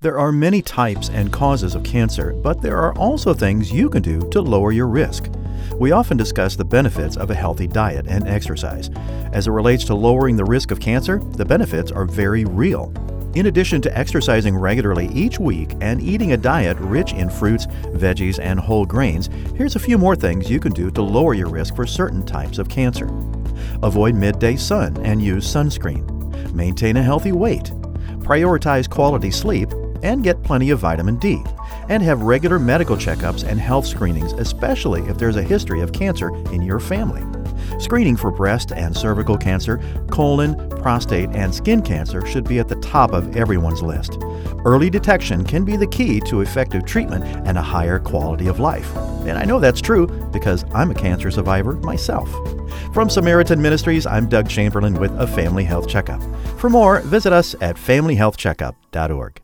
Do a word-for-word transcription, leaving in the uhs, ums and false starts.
There are many types and causes of cancer, but there are also things you can do to lower your risk. We often discuss the benefits of a healthy diet and exercise. As it relates to lowering the risk of cancer, the benefits are very real. In addition to exercising regularly each week and eating a diet rich in fruits, veggies, and whole grains, here's a few more things you can do to lower your risk for certain types of cancer. Avoid midday sun and use sunscreen. Maintain a healthy weight. Prioritize quality sleep and get plenty of vitamin D. And have regular medical checkups and health screenings, especially if there's a history of cancer in your family. Screening for breast and cervical cancer, colon, prostate, and skin cancer should be at the top of everyone's list. Early detection can be the key to effective treatment and a higher quality of life. And I know that's true because I'm a cancer survivor myself. From Samaritan Ministries, I'm Doug Chamberlain with a Family Health Checkup. For more, visit us at family health checkup dot org.